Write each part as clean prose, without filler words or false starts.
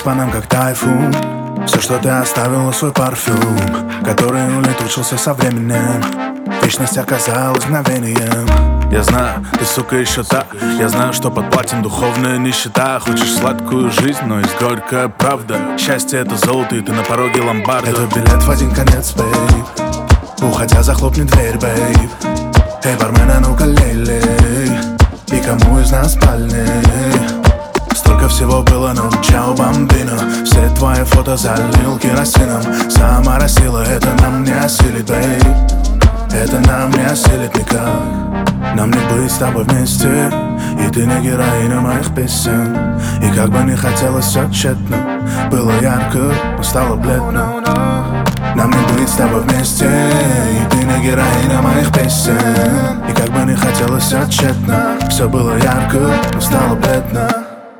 по нам как тайфун. Все, что ты оставила, свой парфюм, который улетучился со временем. Вечность оказалась мгновением. Я знаю, ты, сука, еще та. Я знаю, что подплатим духовная нищета. Хочешь сладкую жизнь, но есть горькая правда. Счастье — это золото, и ты на пороге ломбарда. Это билет в один конец, бейб. Уходя, захлопни дверь, бейб. Эй, бармен, а ну-ка лей. И кому из нас больней? Столько всего было, но чао, бомбино. Все твои фото залил керосином. Сама росила, это нам не осилит, бейб. Это нам не осилит никак. Нам не быть с тобой вместе, и ты не героиня моих песен. И как бы не хотелось, все тщетно. Было ярко, но стало бледно. Нам не быть с тобой вместе, и ты не героиня моих песен. И как бы не хотелось, все тщетно. Все было ярко, но стало бледно.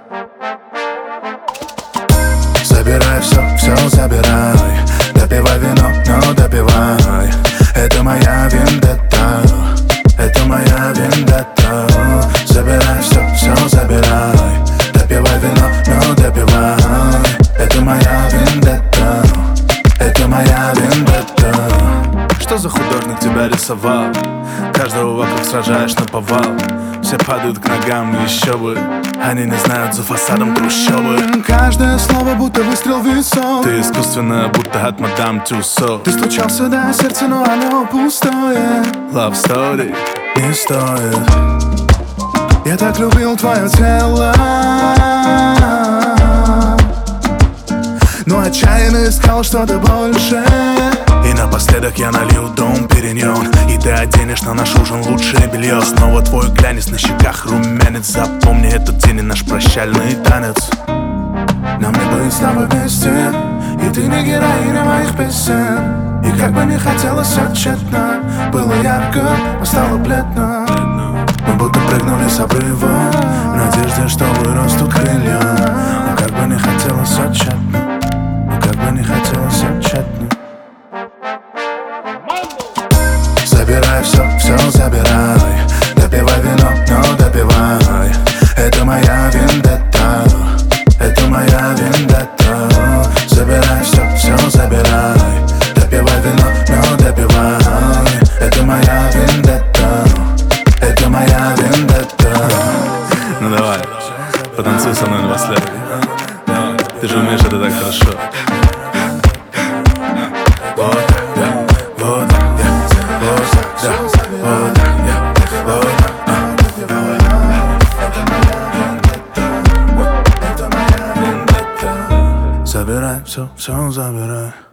Забирай все забирай. Допивай вино, но допивай. Это моя вендетта. Это моя вендетта. Забирай все забирай. Допивай вино, но допивай. Это моя вендетта. Это моя вендетта. Что за художник тебя рисовал? Каждого вокруг сражаешь наповал. Все падают к ногам, еще бы. Они не знают за фасадом трущобы. Каждое слово будто выстрел в висок. Ты искусственно, будто от мадам Тюссо. Ты стучался до сердца, но оно пустое. Love story не стоит. Я так любил твое тело, но отчаянно искал что-то больше. И напоследок я налью дом периньон. И ты оденешь на наш ужин лучшее белье. Снова твой глянец, на щеках румянец. Запомни этот день и наш прощальный танец. Нам не быть с тобой вместе, и ты не героиня моих песен. И как бы не хотелось, все тщетно. Было ярко, но стало бледно. Мы будто прыгнули с обрыва в надежде, что вырастут крылья. Но как бы не хотелось, все тщетно. Но как бы не хотелось, все тщетно. Забирай все забирай. Допивай вино, но допивай. Это моя вендетта. Это моя вендетта. Забирай все забирай. Допивай вино, но допивай. Это моя вендетта. Это моя вендетта. Ну давай, потанцуй со мной напоследок. Ты же умеешь это так хорошо. Забирай все забирай.